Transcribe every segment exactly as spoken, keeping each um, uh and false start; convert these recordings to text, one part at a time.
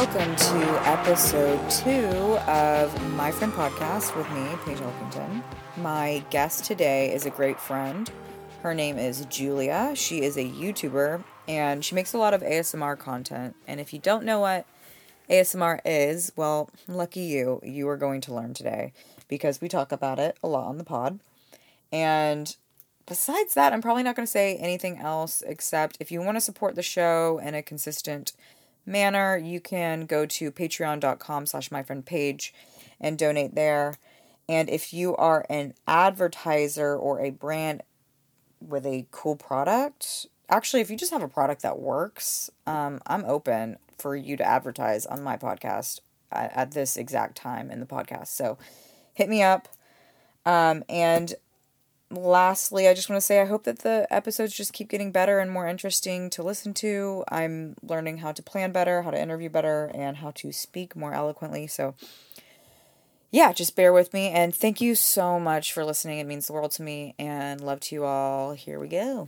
welcome to episode two of My Friend Podcast with me, Paige Elkington. My guest today is a great friend. Her name is Julia. She is a YouTuber, and she makes a lot of A S M R content. And if you don't know what A S M R is, well, lucky you. You are going to learn today because we talk about it a lot on the pod. And besides that, I'm probably not going to say anything else except if you want to support the show in a consistent manner, you can go to patreon.com slash myfriendpage and donate there. And if you are an advertiser or a brand with a cool product, actually, if you just have a product that works, um, I'm open for you to advertise on my podcast at, at this exact time in the podcast. So hit me up. Um, and lastly, I just want to say I hope that the episodes just keep getting better and more interesting to listen to. I'm learning how to plan better, how to interview better, and how to speak more eloquently. So yeah, just bear with me. And thank you so much for listening. It means the world to me, and love to you all. Here we go.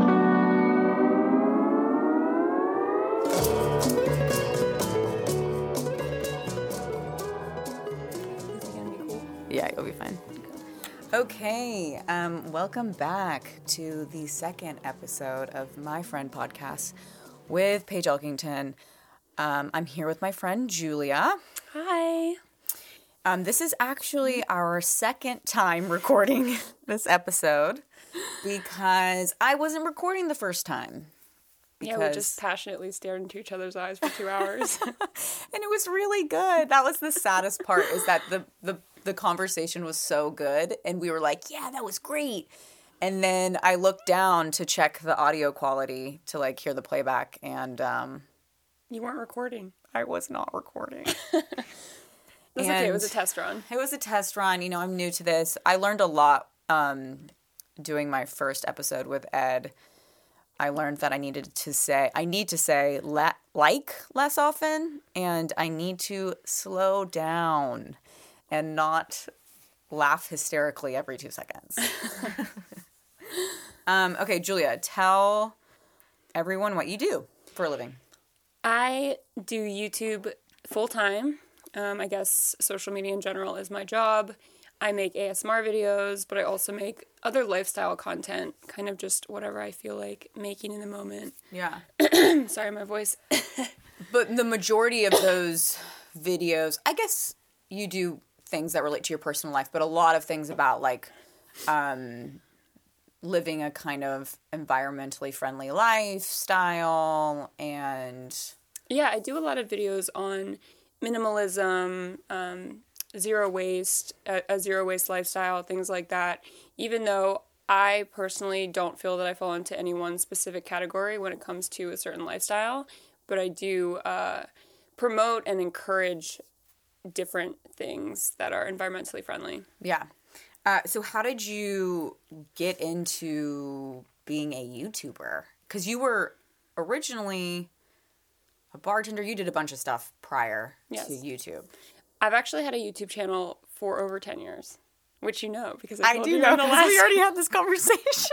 Yeah, you'll be fine. Okay, um, welcome back to the second episode of My Friend Podcast with Paige Elkington. Um, I'm here with my friend Julia. Hi. Um, this is actually our second time recording this episode because I wasn't recording the first time. Yeah, we just passionately stared into each other's eyes for two hours. And it was really good. That was the saddest part, is that the, the the conversation was so good, and we were like, yeah, that was great. And then I looked down to check the audio quality to, like, hear the playback, and um, you weren't recording. I was not recording. That's okay. It was a test run. It was a test run. You know, I'm new to this. I learned a lot um, doing my first episode with Ed. I learned that I needed to say, I need to say le- like less often, and I need to slow down and not laugh hysterically every two seconds. um, okay, Julia, tell everyone what you do for a living. I do YouTube full-time. Um, I guess social media in general is my job. I make A S M R videos, but I also make other lifestyle content, kind of just whatever I feel like making in the moment. Yeah. Sorry, my voice. But the majority of those videos, I guess you do things that relate to your personal life, but a lot of things about, like, um, living a kind of environmentally friendly lifestyle and... Yeah, I do a lot of videos on minimalism, um, zero waste, a, a zero waste lifestyle, things like that, even though I personally don't feel that I fall into any one specific category when it comes to a certain lifestyle, but I do uh, promote and encourage different things that are environmentally friendly. Yeah. Uh, so how did you get into being a YouTuber? Because you were originally a bartender. You did a bunch of stuff prior yes. to YouTube. I've actually had a YouTube channel for over ten years, which you know because I, I told do you know in the because last... we already had this conversation.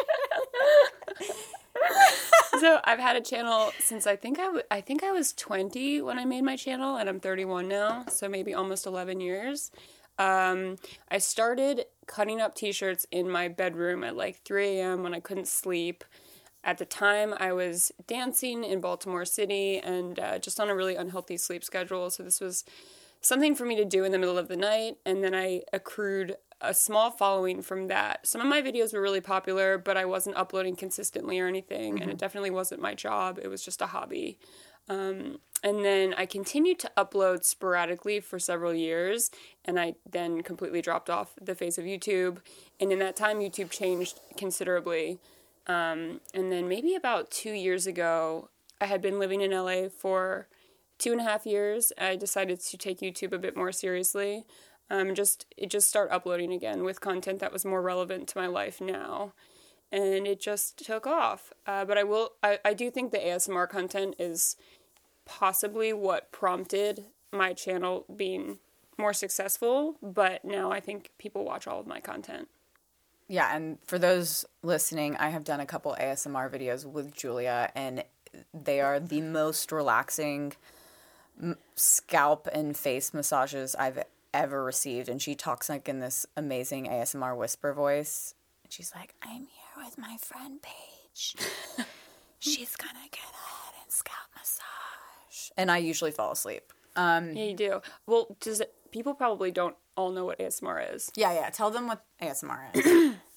So I've had a channel since I think I, w- I think I was twenty when I made my channel, and I'm thirty-one now, so maybe almost eleven years. Um, I started cutting up t-shirts in my bedroom at like three a.m. when I couldn't sleep. At the time, I was dancing in Baltimore City and uh, just on a really unhealthy sleep schedule, so this was something for me to do in the middle of the night, and then I accrued a small following from that. Some of my videos were really popular, but I wasn't uploading consistently or anything, mm-hmm. and it definitely wasn't my job. It was just a hobby. Um, and then I continued to upload sporadically for several years, and I then completely dropped off the face of YouTube. And in that time, YouTube changed considerably. Um, and then maybe about two years ago, I had been living in L A for two and a half years. I decided to take YouTube a bit more seriously. Um, just it just start uploading again with content that was more relevant to my life now, and it just took off. Uh, but I will, I, I do think the A S M R content is possibly what prompted my channel being more successful. But now I think people watch all of my content. Yeah, and for those listening, I have done a couple A S M R videos with Julia, and they are the most relaxing scalp and face massages I've ever received. And she talks like in this amazing A S M R whisper voice. And she's like, I'm here with my friend Paige. She's gonna get a head and scalp massage. And I usually fall asleep. Um, yeah, you do. Well, does it, people probably don't all know what A S M R is. Yeah, yeah. Tell them what A S M R is.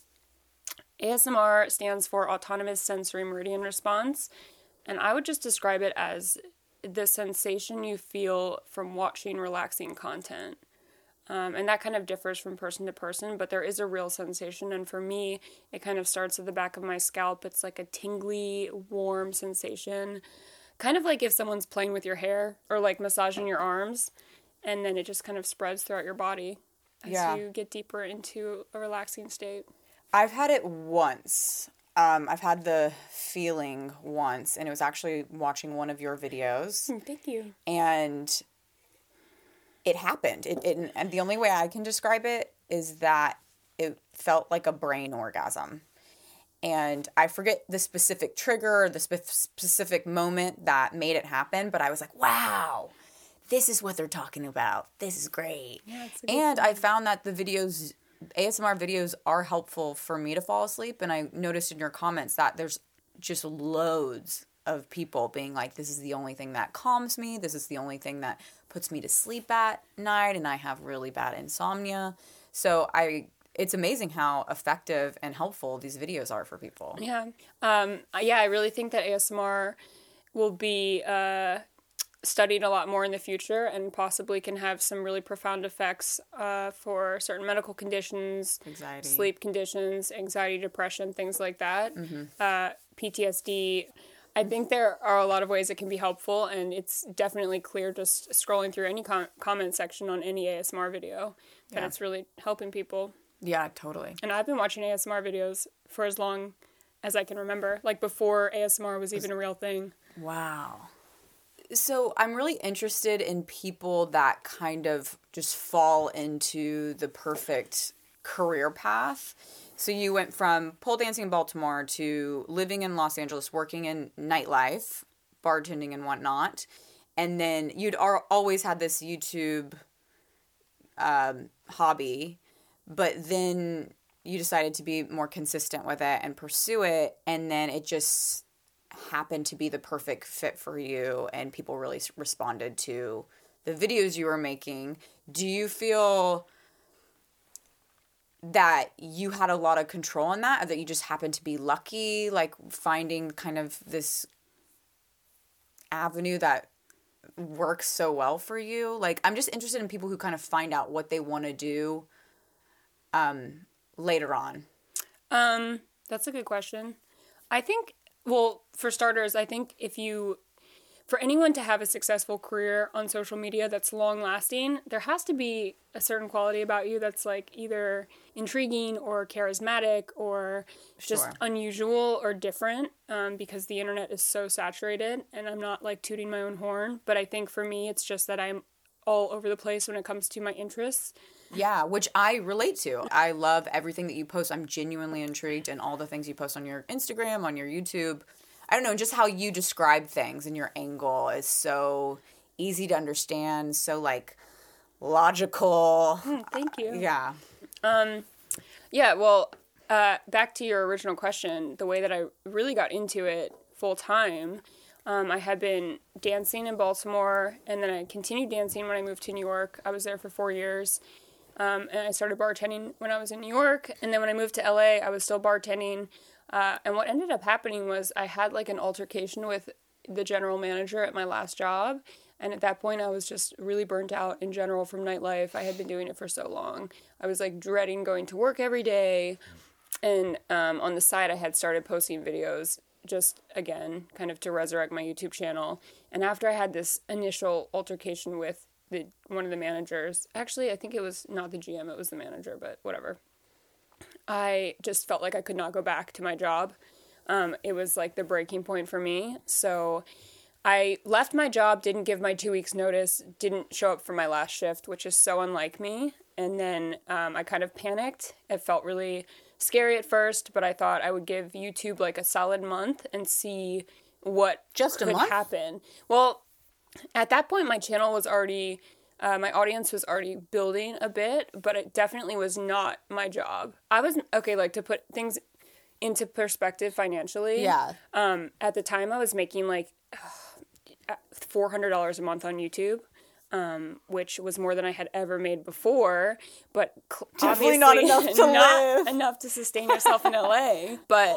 A S M R stands for Autonomous Sensory Meridian Response. And I would just describe it as the sensation you feel from watching relaxing content. Um, and that kind of differs from person to person, but there is a real sensation. And for me, it kind of starts at the back of my scalp. It's like a tingly, warm sensation. Kind of like if someone's playing with your hair or like massaging your arms. And then it just kind of spreads throughout your body as yeah. you get deeper into a relaxing state. I've had it once. Um, I've had the feeling once, and it was actually watching one of your videos. Thank you. And it happened. It, it and the only way I can describe it is that it felt like a brain orgasm. And I forget the specific trigger or the spe- specific moment that made it happen, but I was like, wow, this is what they're talking about. This is great. Yeah, and I found that the videos, A S M R videos, are helpful for me to fall asleep. And I noticed in your comments that there's just loads of people being like, this is the only thing that calms me. This is the only thing that puts me to sleep at night. And I have really bad insomnia. So I, it's amazing how effective and helpful these videos are for people. Yeah. Um, yeah, I really think that A S M R will be uh, studied a lot more in the future and possibly can have some really profound effects uh, for certain medical conditions, anxiety, sleep conditions, anxiety, depression, things like that, mm-hmm. uh, P T S D. I think there are a lot of ways it can be helpful, and it's definitely clear just scrolling through any com- comment section on any A S M R video that yeah. it's really helping people. Yeah, totally. And I've been watching A S M R videos for as long as I can remember, like before A S M R was even a real thing. Wow. So I'm really interested in people that kind of just fall into the perfect career path. So you went from pole dancing in Baltimore to living in Los Angeles, working in nightlife, bartending and whatnot. And then you'd ar- always had this YouTube um, hobby, but then you decided to be more consistent with it and pursue it. And then it just happened to be the perfect fit for you, and people really responded to the videos you were making. Do you feel that you had a lot of control in that, or that you just happened to be lucky, like finding kind of this avenue that works so well for you? Like, I'm just interested in people who kind of find out what they want to do um, later on. Um, that's a good question. I think, well, for starters, I think if you, for anyone to have a successful career on social media that's long lasting, there has to be a certain quality about you that's like either intriguing or charismatic or just Sure. unusual or different, um, because the internet is so saturated, and I'm not like tooting my own horn, but I think for me, it's just that I'm all over the place when it comes to my interests. Yeah, which I relate to. I love everything that you post. I'm genuinely intrigued in all the things you post on your Instagram, on your YouTube. I don't know, just how you describe things and your angle is so easy to understand, so like logical. Mm, thank you. Yeah. Um, yeah, well, uh, back to your original question, the way that I really got into it full time, um, I had been dancing in Baltimore, and then I continued dancing when I moved to New York. I was there for four years. Um, and I started bartending when I was in New York. And then when I moved to L A, I was still bartending. Uh, and what ended up happening was I had like an altercation with the general manager at my last job. And at that point, I was just really burnt out in general from nightlife. I had been doing it for so long. I was like dreading going to work every day. And um, on the side, I had started posting videos just, again, kind of to resurrect my YouTube channel. And after I had this initial altercation with the one of the managers, actually, I think it was not the G M, it was the manager, but whatever. I just felt like I could not go back to my job. Um, it was like the breaking point for me. So I left my job, didn't give my two weeks notice, didn't show up for my last shift, which is so unlike me. And then um, I kind of panicked. It felt really scary at first, but I thought I would give YouTube like a solid month and see what Just a could month? happen. Well, at that point, my channel was already, uh, my audience was already building a bit, but it definitely was not my job. I was, okay, like to put things into perspective financially. Yeah. Um, at the time I was making like four hundred dollars a month on YouTube. Um, which was more than I had ever made before, but cl- Definitely not enough to not live. enough to sustain yourself in L A. But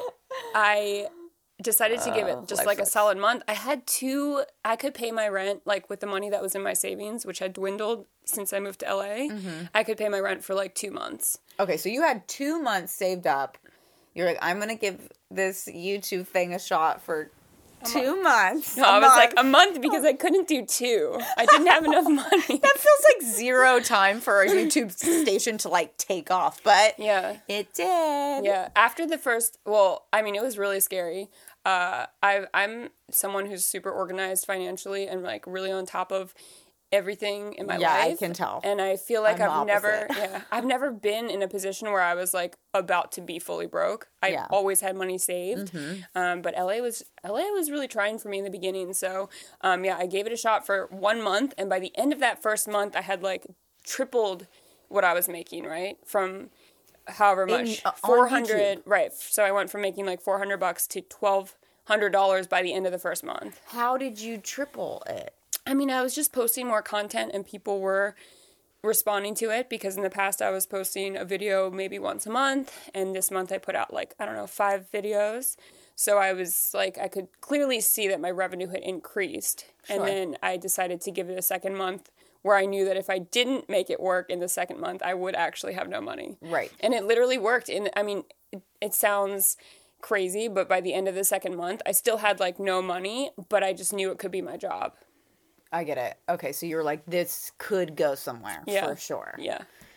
I decided to give it just life like a sucks. solid month. I had two, I could pay my rent like with the money that was in my savings, which had dwindled since I moved to L A. Mm-hmm. I could pay my rent for like two months. Okay, so you had two months saved up. You're like, I'm going to give this YouTube thing a shot for two months. No, a I was month. like a month because I couldn't do two. I didn't have enough money. That feels like zero time for a YouTube station to like take off, but Yeah. it did. Yeah. After the first, well, I mean, it was really scary. Uh, I, I'm someone who's super organized financially and like really on top of everything in my Yeah, I life. can tell. And I feel like I'm the I've never, opposite. yeah, I've never been in a position where I was like about to be fully broke. I Yeah. always had money saved. Um, but L A was, L A was really trying for me in the beginning. So, um, yeah, I gave it a shot for one month. And by the end of that first month, I had like tripled what I was making, right? From however much, uh, on four hundred, right. So I went from making like four hundred bucks to twelve hundred dollars by the end of the first month. How did you triple it? I mean, I was just posting more content and people were responding to it because in the past I was posting a video maybe once a month, and this month I put out like, I don't know, five videos. So I was like, I could clearly see that my revenue had increased. Sure. And then I decided to give it a second month where I knew that if I didn't make it work in the second month, I would actually have no money. Right. And it literally worked. In, I mean, it, it sounds crazy, but by the end of the second month, I still had like no money, but I just knew it could be my job. I get it. Okay, so you were like, this could go somewhere Yeah. for sure. Yeah.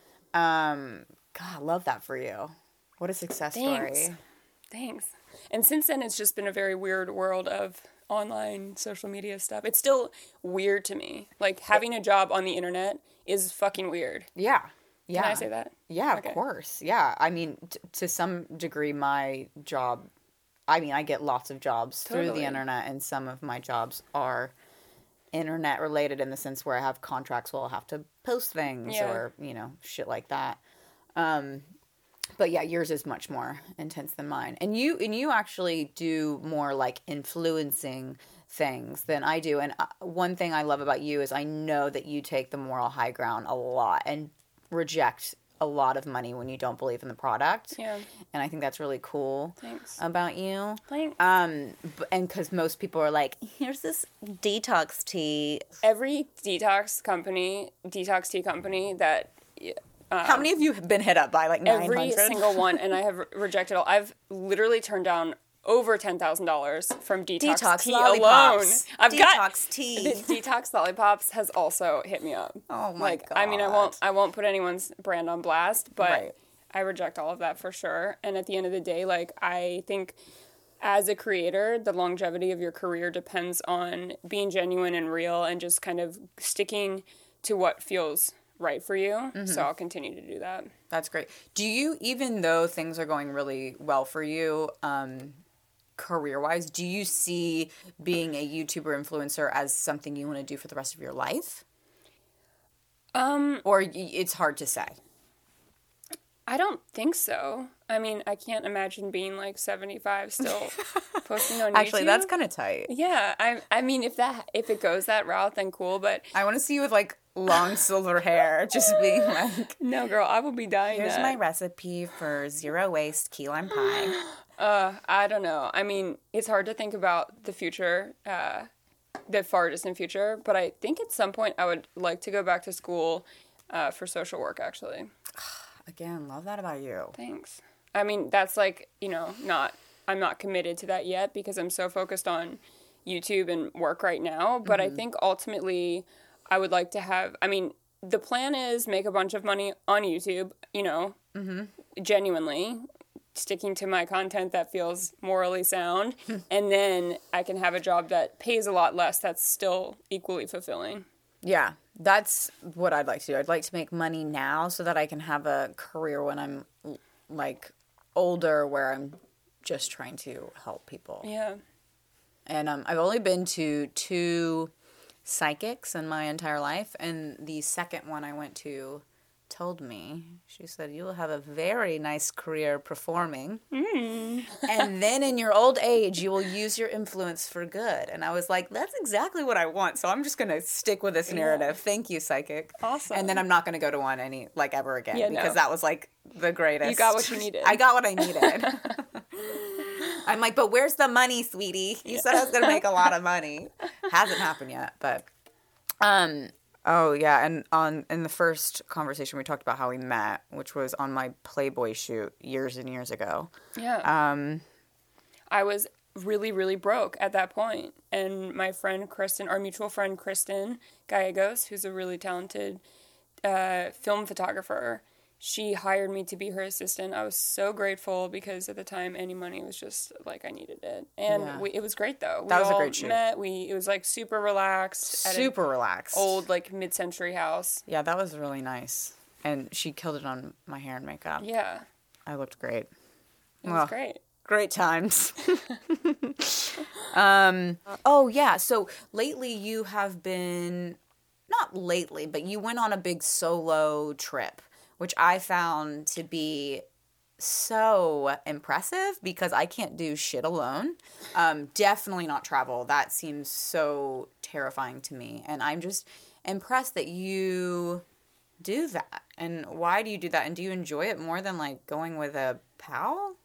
Um, God, I love that for you. What a success Thanks. story. Thanks. And since then, it's just been a very weird world of online social media stuff. It's still weird to me. Like, having a job on the internet is fucking weird. Yeah. Yeah. Can I say that? Yeah, Okay. of course. Yeah. I mean, t- to some degree, my job, I mean, I get lots of jobs through Totally. the internet, and some of my jobs are internet related in the sense where I have contracts where I'll have to post things Yeah. or, you know, shit like that. Um, but yeah, yours is much more intense than mine. And you, and you actually do more like influencing things than I do. And uh, one thing I love about you is I know that you take the moral high ground a lot and reject a lot of money when you don't believe in the product. Yeah. And I think that's really cool Thanks. about you. Thanks. Um, b- and because most people are like, here's this detox tea. Every detox company, detox tea company that... How many of you have been hit up by like nine hundred? Every single one, and I have re- rejected all. I've literally turned down over ten thousand dollars from detox, Detox tea lollipops. alone. I've got Detox tea. The detox lollipops has also hit me up. Oh my like, I mean, I won't. God. I won't put anyone's brand on blast, but Right. I reject all of that for sure. And at the end of the day, like I think, as a creator, the longevity of your career depends on being genuine and real, and just kind of sticking to what feels right for you. Mm-hmm. So I'll continue to do that. That's great. Do you, even though things are going really well for you, um, career-wise, do you see being a YouTuber influencer as something you want to do for the rest of your life? Um, Or y- it's hard to say? I don't think so. I mean, I can't imagine being like seventy-five still posting on YouTube. Actually, that's kind of tight. Yeah, I I mean, if that if it goes that route, then cool. But I want to see you with like long silver hair, just being like, no, girl, I will be dying. here's that. my recipe for zero waste key lime pie. Uh, I don't know. I mean, it's hard to think about the future, uh, the far distant future. But I think at some point I would like to go back to school uh, for social work. Actually, Again, love that about you. thanks. I mean, that's like, you know, not. I'm not committed to that yet because I'm so focused on YouTube and work right now. But I think ultimately, I would like to have. I mean, the plan is make a bunch of money on YouTube. You know, genuinely. Sticking to my content that feels morally sound, and then I can have a job that pays a lot less that's still equally fulfilling. Yeah, that's what I'd like to do. I'd like to make money now so that I can have a career when I'm like older where I'm just trying to help people. Yeah. And um, I've only been to two psychics in my entire life, and the second one I went to told me, she said, you will have a very nice career performing. Mm. And then in your old age, you will use your influence for good. And I was like, that's exactly what I want. So I'm just going to stick with this narrative. Yeah. Thank you, psychic. Awesome. And then I'm not going to go to one any, like, ever again. Yeah, because no. that was, like, the greatest. You got what you needed. I got what I needed. I'm like, but where's the money, sweetie? You yeah. said I was going to make a lot of money. Hasn't happened yet, but... um. Oh, yeah, and on in the first conversation we talked about how we met, which was on my Playboy shoot years and years ago. Yeah. Um, I was really, really broke at that point, and my friend Kristen, our mutual friend Kristen Gallegos, who's a really talented uh, film photographer, she hired me to be her assistant. I was so grateful because at the time, Any Money was just like I needed it, and yeah. we, it was great though. We that was all a great shoot. Met. We it was like super relaxed, super relaxed, old like mid-century house. Yeah, that was really nice, and she killed it on my hair and makeup. Yeah, I looked great. It well, was great. Great times. um. Oh yeah. So lately you have been, not lately, but you went on a big solo trip, which I found to be so impressive because I can't do shit alone. Um, definitely not travel. That seems so terrifying to me. And I'm just impressed that you do that. And why do you do that? And do you enjoy it more than, like, going with a pal?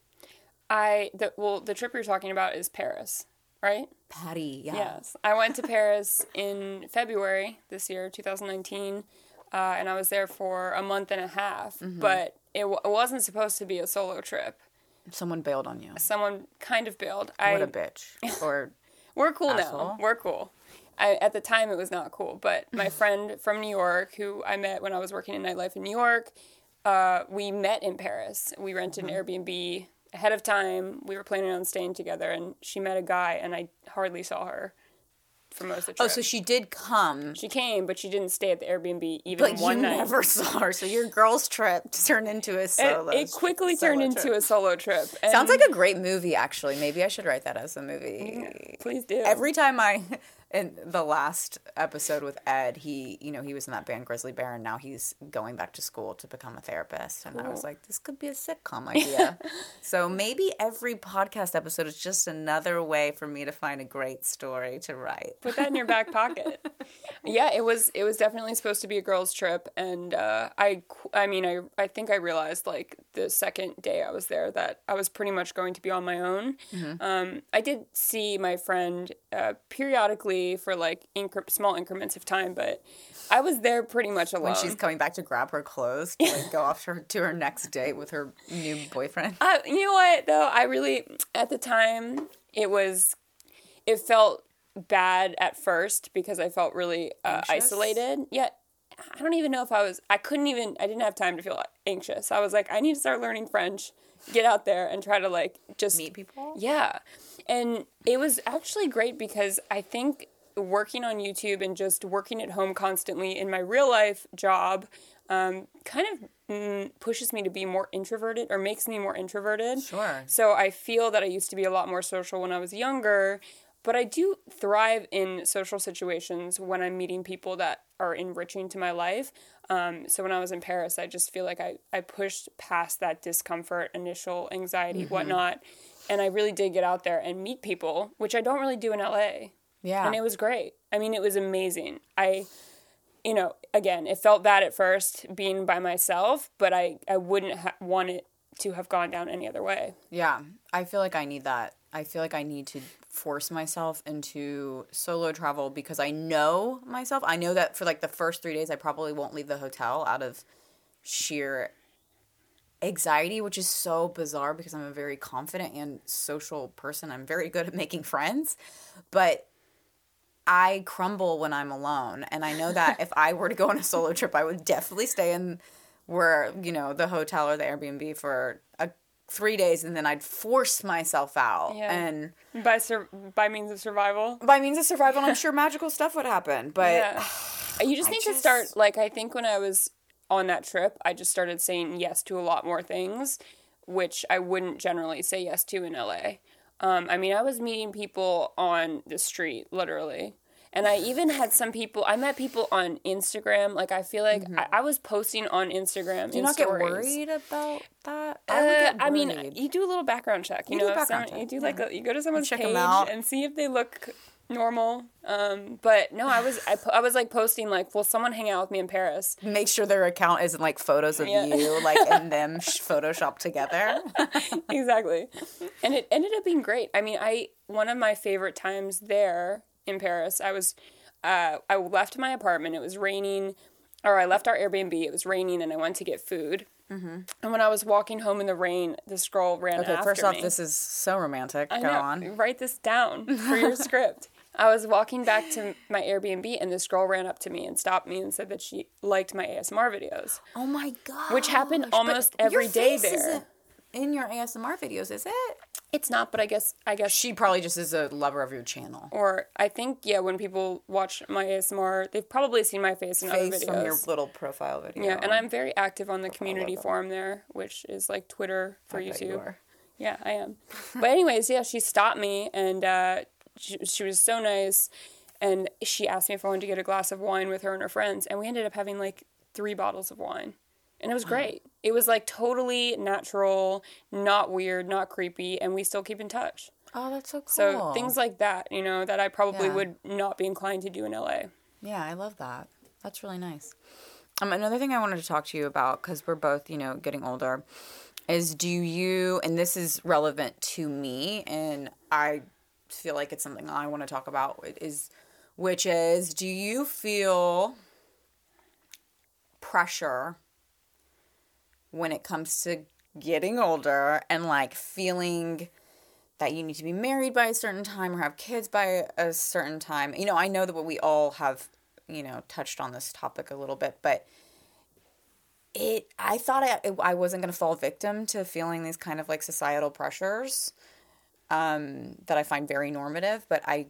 I, the, well, the trip you're talking about is Paris, right? Patty, yeah. Yes. I went to Paris in February this year, two thousand nineteen. Uh, and I was there for a month and a half, mm-hmm. but it, w- it wasn't supposed to be a solo trip. Someone bailed on you. Someone kind of bailed. What I, a bitch. Or We're cool asshole. now. We're cool. I, at the time, it was not cool, but my friend from New York, who I met when I was working in nightlife in New York, uh, we met in Paris. We rented mm-hmm. an Airbnb ahead of time. We were planning on staying together, and she met a guy, and I hardly saw her for most of the trip. Oh, so she did come. She came, but she didn't stay at the Airbnb even but one night. But you never saw her, so your girl's trip turned into a solo It, it quickly turned into trip. a solo trip. And sounds like a great movie, actually. Maybe I should write that as a movie. Yeah, please do. Every time I... In the last episode with Ed, he, you know, he was in that band Grizzly Bear, and now he's going back to school to become a therapist. And cool. I was like, this could be a sitcom idea. So maybe every podcast episode is just another way for me to find a great story to write. Put that in your back pocket. Yeah, it was it was definitely supposed to be a girls' trip, and uh, I, I mean, I, I think I realized, like, the second day I was there that I was pretty much going to be on my own. Mm-hmm. Um, I did see my friend uh, periodically for like incre- small increments of time, but I was there pretty much alone. When she's coming back to grab her clothes to like go off to her, to her next date with her new boyfriend. Uh, you know what, though? I really, at the time, it was, it felt bad at first because I felt really uh, isolated. Yet, I don't even know if I was, I couldn't even, I didn't have time to feel anxious. I was like, I need to start learning French, get out there and try to like just meet people. Yeah. And it was actually great because I think working on YouTube and just working at home constantly in my real life job um, kind of mm, pushes me to be more introverted or makes me more introverted. Sure. So I feel that I used to be a lot more social when I was younger, but I do thrive in social situations when I'm meeting people that are enriching to my life. Um, so when I was in Paris, I just feel like I, I pushed past that discomfort, initial anxiety, mm-hmm. whatnot. And I really did get out there and meet people, which I don't really do in L A. Yeah. And it was great. I mean, it was amazing. I, you know, again, it felt bad at first being by myself, but I, I wouldn't ha- want it to have gone down any other way. Yeah. I feel like I need that. I feel like I need to force myself into solo travel because I know myself. I know that for like the first three days, I probably won't leave the hotel out of sheer anxiety, which is so bizarre because I'm a very confident and social person. I'm very good at making friends, but I crumble when I'm alone. And I know that if I were to go on a solo trip, I would definitely stay in where, you know, the hotel or the Airbnb for a three days and then I'd force myself out. Yeah. And by sur- by means of survival. By means of survival, I'm sure magical stuff would happen. But yeah. You just I need just... to start, like, I think when I was on that trip, I just started saying yes to a lot more things, which I wouldn't generally say yes to in L A. Um, I mean, I was meeting people on the street, literally. And I even had some people, I met people on Instagram. Like, I feel like mm-hmm. I, I was posting on Instagram. Do you not stories. get worried about that? I, would get I mean, you do a little background check. You, you know, do background someone, check. You do yeah. like a, you go to someone's check page and see if they look normal. Um, but no, I was I, I was like posting like, will someone hang out with me in Paris? Make sure their account isn't like photos of yeah. you, like and them photoshopped together. Exactly, and it ended up being great. I mean, I one of my favorite times there in Paris. I was uh, I left my apartment. It was raining, or I left our Airbnb. It was raining, and I went to get food. Mm-hmm. And when I was walking home in the rain, this girl ran okay, after me. Okay, first off, this is so romantic. I Go know. on. Write this down for your script. I was walking back to my Airbnb, and this girl ran up to me and stopped me and said that she liked my A S M R videos. Oh my god! Which happened almost but every your day face there. Isn't in your A S M R videos, is it? It's not, but I guess I guess she probably just is a lover of your channel. Or I think yeah, when people watch my A S M R, they've probably seen my face in face other videos from your little profile video. Yeah, and I'm very active on the community forum there, which is like Twitter for I YouTube. Bet you are. Yeah, I am. But anyways, yeah, she stopped me and uh, she, she was so nice. And she asked me if I wanted to get a glass of wine with her and her friends. And we ended up having like three bottles of wine. And it was great. It was like totally natural, not weird, not creepy. And we still keep in touch. Oh, that's so cool. So things like that, you know, that I probably yeah. would not be inclined to do in L A. Yeah, I love that. That's really nice. Um, another thing I wanted to talk to you about, because we're both, you know, getting older, is do you, and this is relevant to me, and I feel like it's something I want to talk about, is... which is, do you feel pressure when it comes to getting older and, like, feeling that you need to be married by a certain time or have kids by a certain time? You know, I know that we all have, you know, touched on this topic a little bit, but it, I thought I, I wasn't going to fall victim to feeling these kind of, like, societal pressures um, that I find very normative, but I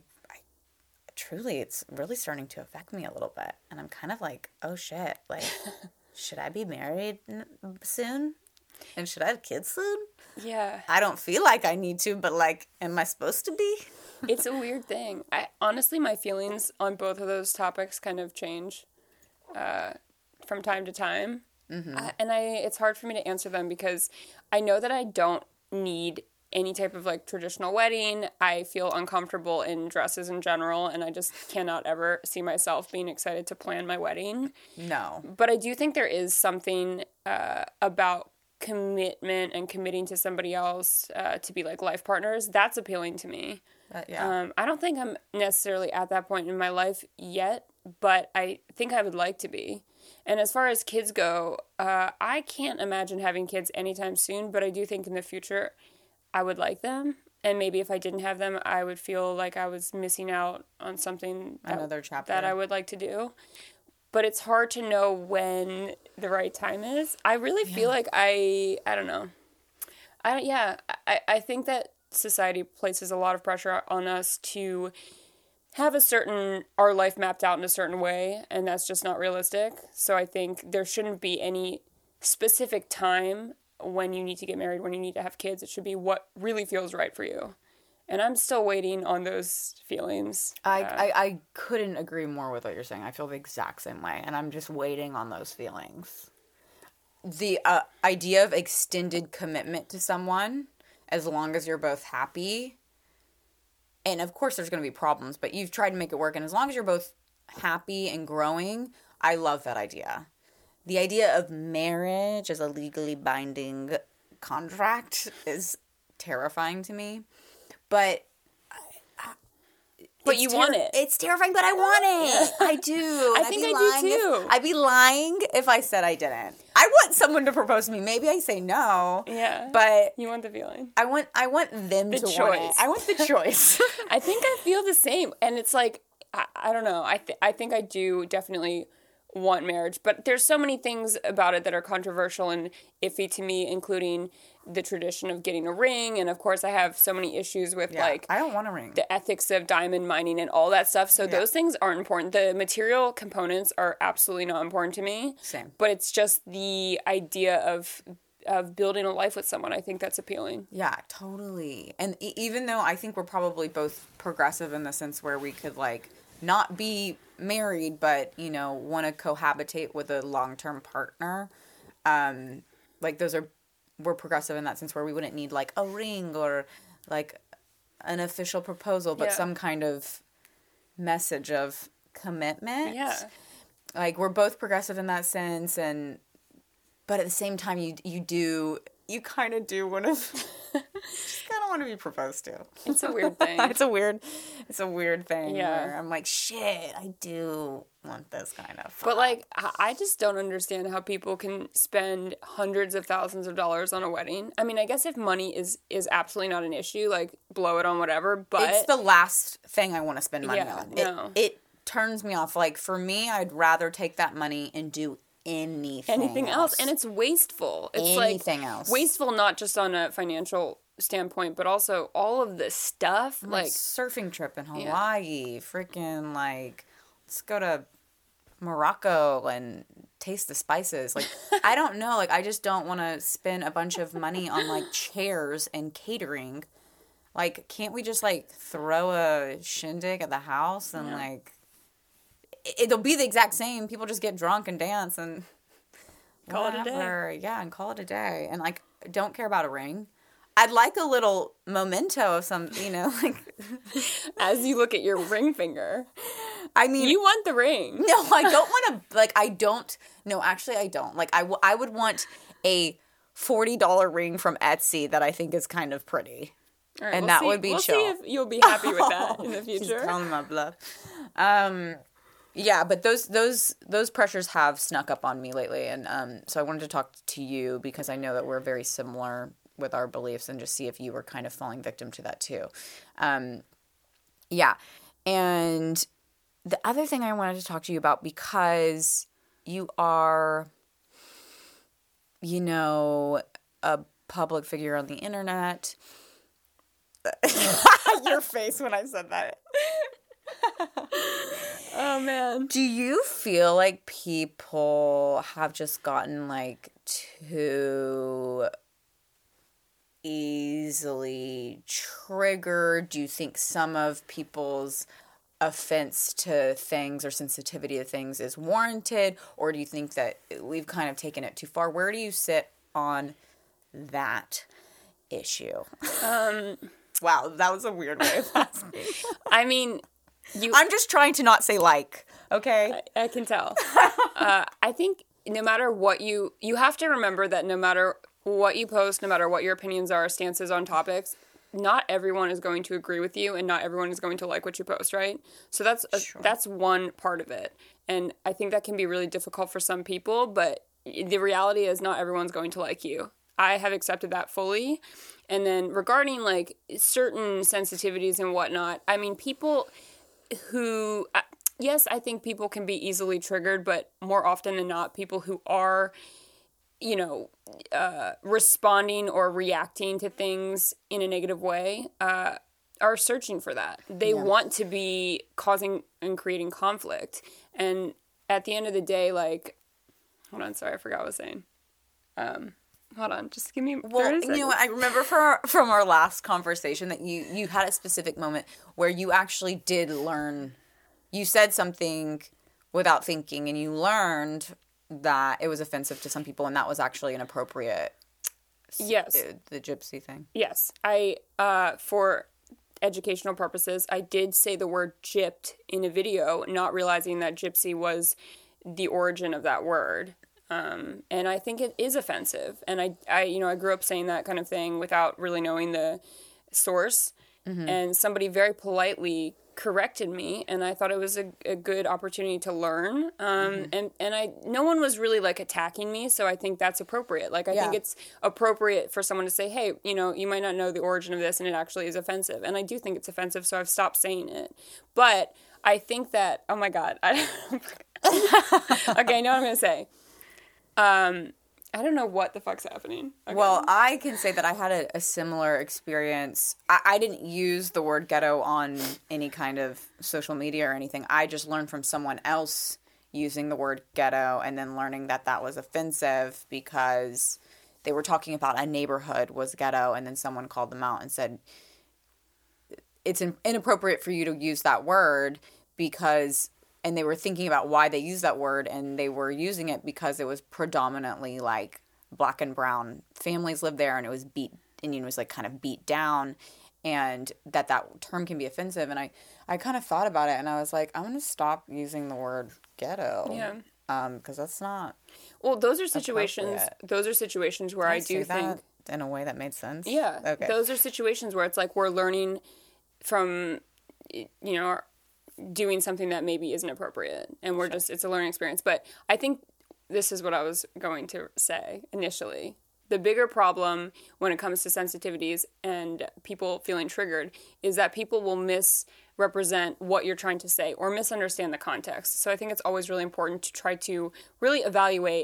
truly, it's really starting to affect me a little bit. And I'm kind of like, oh shit, like, should I be married soon? And should I have kids soon? Yeah. I don't feel like I need to, but like, am I supposed to be? It's a weird thing. I honestly, my feelings on both of those topics kind of change uh, from time to time. Mm-hmm. I, and I, it's hard for me to answer them because I know that I don't need any type of like traditional wedding. I feel uncomfortable in dresses in general, and I just cannot ever see myself being excited to plan my wedding. No. But I do think there is something uh, about commitment and committing to somebody else uh, to be like life partners. That's appealing to me. Uh, yeah. Um, I don't think I'm necessarily at that point in my life yet, but I think I would like to be. And as far as kids go, uh, I can't imagine having kids anytime soon, but I do think in the future I would like them, and maybe if I didn't have them, I would feel like I was missing out on something that, another chapter that I would like to do. But it's hard to know when the right time is. I really yeah. feel like I, I don't know. I don't, yeah, I, I think that society places a lot of pressure on us to have a certain, our life mapped out in a certain way, and that's just not realistic. So I think there shouldn't be any specific time when you need to get married, when you need to have kids. It should be what really feels right for you. And I'm still waiting on those feelings. I, uh, I, I couldn't agree more with what you're saying. I feel the exact same way. And I'm just waiting on those feelings. The uh, idea of extended commitment to someone, as long as you're both happy. And of course there's going to be problems, but you've tried to make it work. And as long as you're both happy and growing, I love that idea. The idea of marriage as a legally binding contract is terrifying to me. But but you ter- want it. It's terrifying, but I want it. I do. I think I do too. If, I'd be lying if I said I didn't. I want someone to propose to me. Maybe I say no. Yeah. But you want the feeling. I want I want them the to choice. want it. I want the choice. I think I feel the same. And it's like, I, I don't know. I, th- I think I do definitely want marriage, but there's so many things about it that are controversial and iffy to me, including the tradition of getting a ring, and of course I have so many issues with yeah, like I don't want a ring. The ethics of diamond mining and all that stuff. So yeah. those things aren't important. The material components are absolutely not important to me. Same. But it's just the idea of of building a life with someone. I think that's appealing. Yeah, totally. And e- even though I think we're probably both progressive in the sense where we could like not be married, but, you know, want to cohabitate with a long-term partner. Um, like those are, we're progressive in that sense where we wouldn't need like a ring or like an official proposal, but Yeah. some kind of message of commitment. Yeah. Like we're both progressive in that sense, and but at the same time, you you do you kind of do want to just kind of want to be proposed to. It's a weird thing. it's a weird, it's a weird thing. Yeah. Where I'm like, shit, I do want this kind of. But, like, I I just don't understand how people can spend hundreds of thousands of dollars on a wedding. I mean, I guess if money is, is absolutely not an issue, like, blow it on whatever, but... It's the last thing I want to spend money Yeah, on. no. It, it turns me off. Like, for me, I'd rather take that money and do anything anything else. And it's wasteful. It's Anything like else. wasteful not just on a financial standpoint, but also all of the stuff. like, Like, surfing trip in Hawaii, freaking like let's go to Morocco and taste the spices. Like I don't know, like I just don't want to spend a bunch of money on like chairs and catering. Like can't we just like throw a shindig at the house and Yeah. like it- it'll be the exact same. People just get drunk and dance and Call it a day. whatever. Yeah, and call it a day. And like don't care about a ring. I'd like a little memento of some, you know, like as you look at your ring finger, I mean, you want the ring. no, I don't want to, like, I don't, no, actually, I don't. Like, I, w- I would want a forty dollars ring from Etsy that I think is kind of pretty. All right, and we'll that see- would be we'll chill. see if you'll be happy with that in the She's future. calling my bluff. Um, yeah, but those, those, those pressures have snuck up on me lately. And um, so I wanted to talk to you because I know that we're very similar with our beliefs and just see if you were kind of falling victim to that too. Um, yeah. And the other thing I wanted to talk to you about, because you are, you know, a public figure on the internet. Your face when I said that. Oh, man. Do you feel like people have just gotten like too easily triggered? Do you think some of people's offense to things or sensitivity to things is warranted? Or do you think that we've kind of taken it too far? Where do you sit on that issue? Um, wow, that was a weird way of asking. I mean, you. I'm just trying to not say like, okay? I can tell. uh, I think no matter what you, you have to remember that no matter what you post, no matter what your opinions are, stances on topics, not everyone is going to agree with you and not everyone is going to like what you post, right? So that's a, Sure. that's one part of it. And I think that can be really difficult for some people, but the reality is not everyone's going to like you. I have accepted that fully. And then regarding like certain sensitivities and whatnot, I mean, people who, uh, yes, I think people can be easily triggered, but more often than not, people who are, you know, uh, responding or reacting to things in a negative way uh, are searching for that. They Yeah. want to be causing and creating conflict. And at the end of the day, like, hold on, sorry, I forgot what I was saying. Um, hold on, just give me Well, thirty you seconds. know what? I remember from from our last conversation that you, you had a specific moment where you actually did learn. You said something without thinking, and you learned that it was offensive to some people, and that was actually inappropriate. Yes. uh, The gypsy thing. Yes, I, uh, for educational purposes, I did say the word gypped in a video, not realizing that gypsy was the origin of that word. Um, and I think it is offensive. And I, I, you know, I grew up saying that kind of thing without really knowing the source. Mm-hmm. And somebody very politely corrected me, and I thought it was a, a good opportunity to learn. Um, mm-hmm. and, and I, no one was really like attacking me. So I think that's appropriate. Like, I Yeah. think it's appropriate for someone to say, hey, you know, you might not know the origin of this and it actually is offensive. And I do think it's offensive. So I've stopped saying it, but I think that, oh my God. I, okay. I know what I'm going to say. Um, I don't know what the fuck's happening. Okay. Well, I can say that I had a, a similar experience. I, I didn't use the word ghetto on any kind of social media or anything. I just learned from someone else using the word ghetto and then learning that that was offensive because they were talking about a neighborhood was ghetto, and then someone called them out and said, it's in, inappropriate for you to use that word because, and they were thinking about why they used that word, and they were using it because it was predominantly like black and brown families lived there, and it was beat, Indian was like kind of beat down, and that that term can be offensive. And I, I kind of thought about it, and I was like, I'm going to stop using the word ghetto. Yeah. Um, because that's not. Well, those are situations. Those are situations where Can I, I do say that think in a way that made sense. Yeah. Okay. Those are situations where it's like we're learning from, you know, doing something that maybe isn't appropriate, and we're sure. just it's a learning experience. But I think this is what I was going to say initially. The bigger problem when it comes to sensitivities and people feeling triggered is that people will misrepresent what you're trying to say or misunderstand the context. So I think it's always really important to try to really evaluate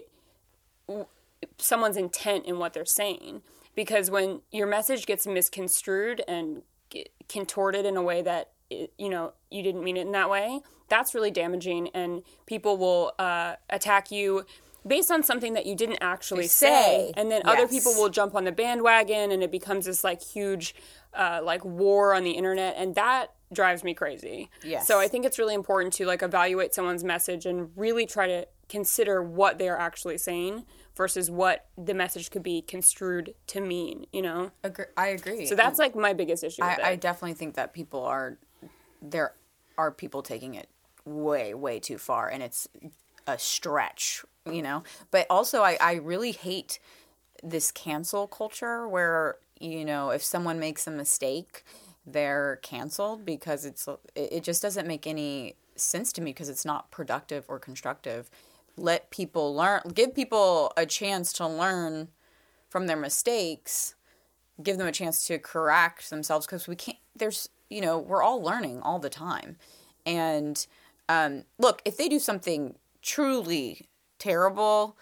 someone's intent in what they're saying. Because when your message gets misconstrued and contorted in a way that, you know, you didn't mean it in that way, that's really damaging, and people will uh, attack you based on something that you didn't actually say, say. And then yes. other people will jump on the bandwagon, and it becomes this like huge uh, like war on the internet, and that drives me crazy. Yes. So I think it's really important to like evaluate someone's message and really try to consider what they're actually saying versus what the message could be construed to mean, you know? Agre- I agree. So that's like my biggest issue with I, it. I definitely think that people are, there are people taking it way, way too far, and it's a stretch, you know? But also, I, I really hate this cancel culture where, you know, if someone makes a mistake, they're canceled, because it's it just doesn't make any sense to me, because it's not productive or constructive. Let people learn, give people a chance to learn from their mistakes, give them a chance to correct themselves, because we can't, there's, you know, we're all learning all the time. And um, look, if they do something truly terrible,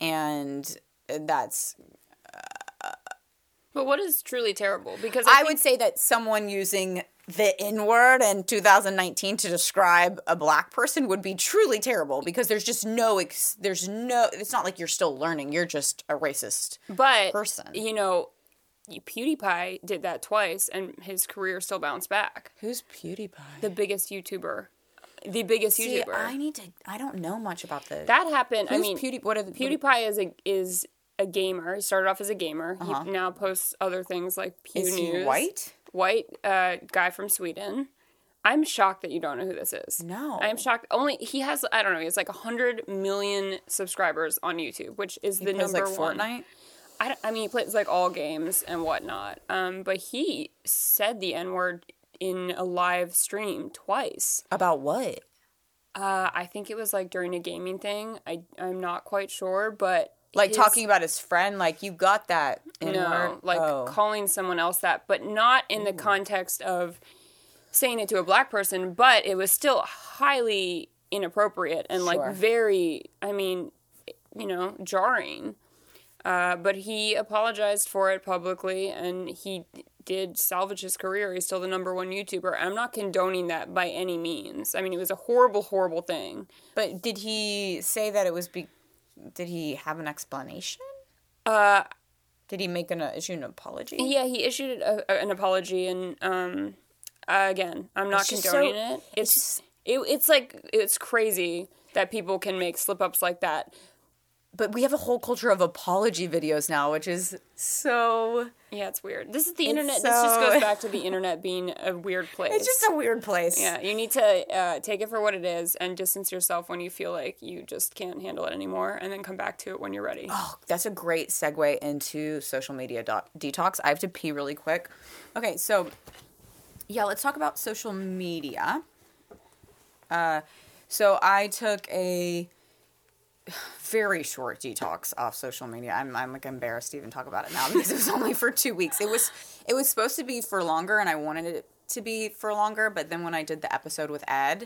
and that's... Uh, but what is truly terrible? Because I, I I think- would say that someone using the N-word in two thousand nineteen to describe a black person would be truly terrible, because there's just no, ex- there's no, it's not like you're still learning, you're just a racist but, person. You know, PewDiePie did that twice, and his career still bounced back. Who's PewDiePie? The biggest YouTuber. The biggest See, YouTuber. I need to, I don't know much about this. That happened, Who's I mean, Pewdie- what are the, PewDiePie is a, is a gamer. He started off as a gamer. Uh-huh. He now posts other things like Pew Is News. he white? White uh, guy from Sweden. I'm shocked that you don't know who this is. No. I'm shocked. Only he has, I don't know, he has like one hundred million subscribers on YouTube, which is He the plays number like one. Fortnite? I, don't- I mean, he plays like all games and whatnot. Um, but he said the N-word in a live stream twice. About what? Uh, I think it was like during a gaming thing. I, I'm not quite sure, but... Like his, talking about his friend, like you got that N-word? No, like oh. calling someone else that, but not in the context of saying it to a black person, but it was still highly inappropriate and Sure. like very, I mean, you know, jarring. Uh, but he apologized for it publicly, and he did salvage his career. He's still the number one YouTuber. I'm not condoning that by any means. I mean, it was a horrible, horrible thing. But did he say that it was... Be- did he have an explanation? Uh, did he make an uh, issue an apology? Yeah, he issued a, a, an apology, and um, uh, again, I'm not It's condoning so, it. It's it's just, it, it's like it's crazy that people can make slip ups like that. But we have a whole culture of apology videos now, which is so... Yeah, it's weird. This is the It's internet. so- This just goes back to the internet being a weird place. It's just a weird place. Yeah, you need to uh, take it for what it is and distance yourself when you feel like you just can't handle it anymore, and then come back to it when you're ready. Oh, that's a great segue into social media do- detox. I have to pee really quick. Okay, so, yeah, let's talk about social media. Uh, so I took a very short detox off social media. I'm I'm like embarrassed to even talk about it now, because it was only for two weeks. It was it was supposed to be for longer, and I wanted it to be for longer, but then when I did the episode with Ed,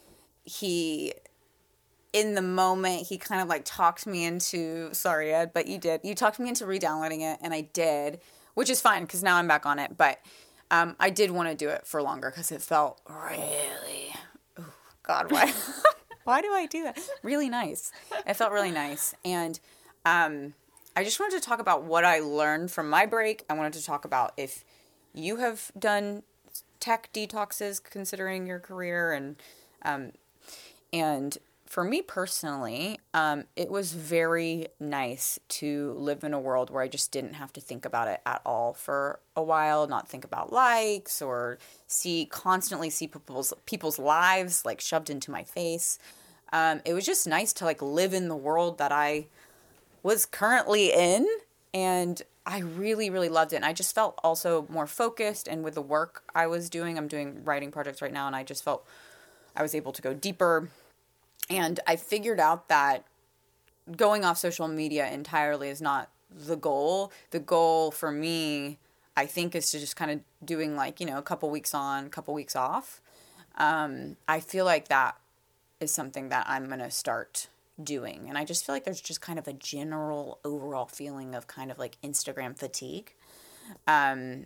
he, in the moment, he kind of like talked me into, sorry Ed, but you did, you talked me into re-downloading it, and I did, which is fine, because now I'm back on it, but um, I did want to do it for longer, because it felt really, oh God, why? Why do I do that? Really nice. It felt really nice. And um, I just wanted to talk about what I learned from my break. I wanted to talk about if you have done tech detoxes considering your career, and Um, and for me personally, um, it was very nice to live in a world where I just didn't have to think about it at all for a while, not think about likes or see constantly see people's people's lives like shoved into my face. Um, it was just nice to like live in the world that I was currently in, and I really, really loved it. And I just felt also more focused, and with the work I was doing, I'm doing writing projects right now, and I just felt I was able to go deeper. And I figured out that going off social media entirely is not the goal. The goal for me, I think, is to just kind of doing like, you know, a couple weeks on, a couple weeks off. Um, I feel like that is something that I'm going to start doing. And I just feel like there's just kind of a general overall feeling of kind of like Instagram fatigue. Um,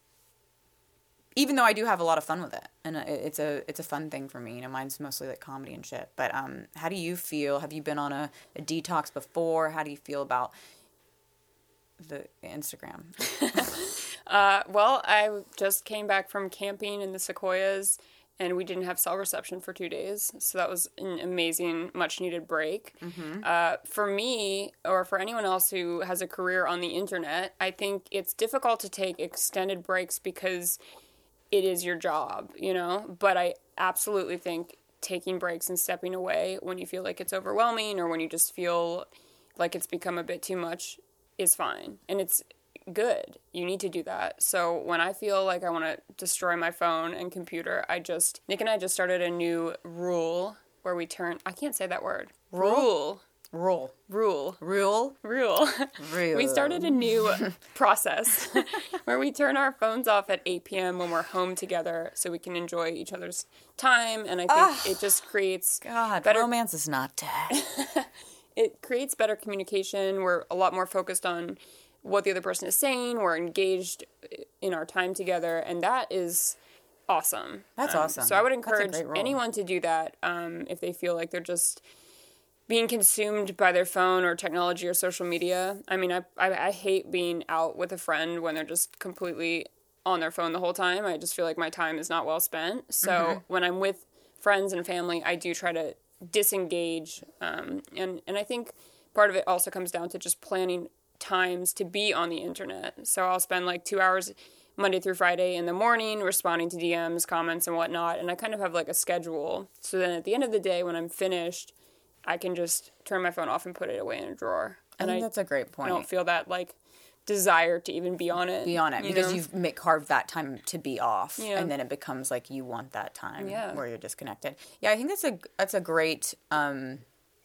even though I do have a lot of fun with it, and it's a it's a fun thing for me. You know, mine's mostly like comedy and shit. But um, how do you feel? Have you been on a, a detox before? How do you feel about the Instagram? uh, well, I just came back from camping in the Sequoias, and we didn't have cell reception for two days. So that was an amazing, much-needed break. Mm-hmm. Uh, for me, or for anyone else who has a career on the internet, I think it's difficult to take extended breaks because it is your job, you know? But I absolutely think taking breaks and stepping away when you feel like it's overwhelming or when you just feel like it's become a bit too much is fine. And it's good. You need to do that. So when I feel like I want to destroy my phone and computer, I just, Nick and I just started a new rule where we turn, I can't say that word. Rule? Rule. Rule. Rule? Rule. Rule. We started a new process where we turn our phones off at eight p.m. when we're home together so we can enjoy each other's time. And I think oh, it just creates God, better... romance is not dead. It creates better communication. We're a lot more focused on what the other person is saying. We're engaged in our time together. And that is awesome. That's um, awesome. So I would encourage anyone to do that um, if they feel like they're just being consumed by their phone or technology or social media. I mean, I, I I hate being out with a friend when they're just completely on their phone the whole time. I just feel like my time is not well spent. So mm-hmm. when I'm with friends and family, I do try to disengage. Um, and, and I think part of it also comes down to just planning times to be on the internet. So I'll spend like two hours Monday through Friday in the morning responding to D Ms, comments, and whatnot. And I kind of have like a schedule. So then at the end of the day, when I'm finished, I can just turn my phone off and put it away in a drawer. And I think I, that's a great point. I don't feel that, like, desire to even be on it. Be on it, you because know? you've make, carved that time to be off, yeah. and then it becomes, like, you want that time yeah. where you're disconnected. Yeah, I think that's a, that's a great um,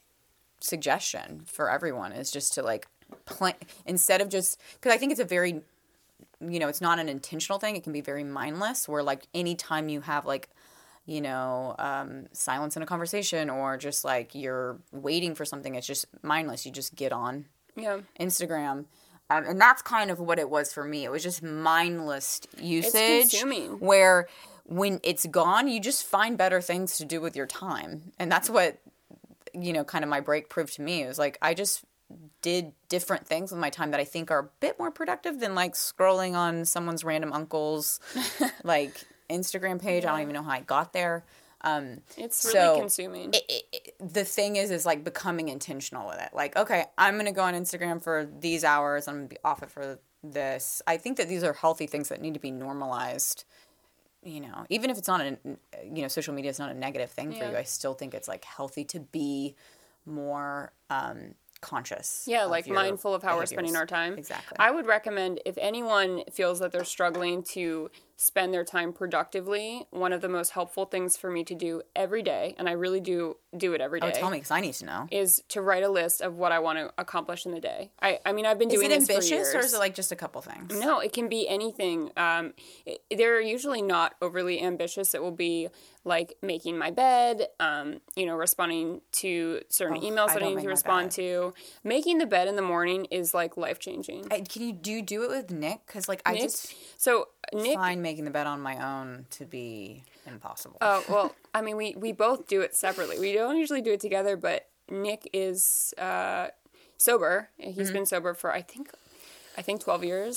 suggestion for everyone, is just to, like, plan, instead of just, because I think it's a very, you know, it's not an intentional thing. It can be very mindless, where, like, anytime you have, like, you know, um, silence in a conversation, or just like you're waiting for something, it's just mindless. You just get on yeah. Instagram. Um, and that's kind of what it was for me. It was just mindless usage. It's consuming. Where when it's gone, you just find better things to do with your time. And that's what, you know, kind of my break proved to me. It was like, I just did different things with my time that I think are a bit more productive than like scrolling on someone's random uncle's, like, Instagram page. Yeah. I don't even know how I got there. Um, it's really so consuming. It, it, it, the thing is, is like becoming intentional with it. Like, okay, I'm going to go on Instagram for these hours. I'm going to be off it for this. I think that these are healthy things that need to be normalized. You know, even if it's not a, you know, social media is not a negative thing for yeah. you. I still think it's like healthy to be more, um, conscious. Yeah, like mindful of how behaviors. we're spending our time. Exactly. I would recommend, if anyone feels that they're struggling to spend their time productively, one of the most helpful things for me to do every day, and I really do do it every day. Oh, tell me, because I need to know. Is to write a list of what I want to accomplish in the day. I, I mean, I've been doing this for years. Is it ambitious, or is it like just a couple things? No, it can be anything. Um, it, they're usually not overly ambitious. It will be like making my bed, um, you know, responding to certain oh, emails that I, I need to respond bed. to. Making the bed in the morning is like life changing. Can you do do it with Nick? Because like I Nick, just so Nick find making the bed on my own to be impossible. Oh well, I mean we we both do it separately. We don't usually do it together, but Nick is uh, sober. He's mm-hmm. been sober for I think I think twelve years.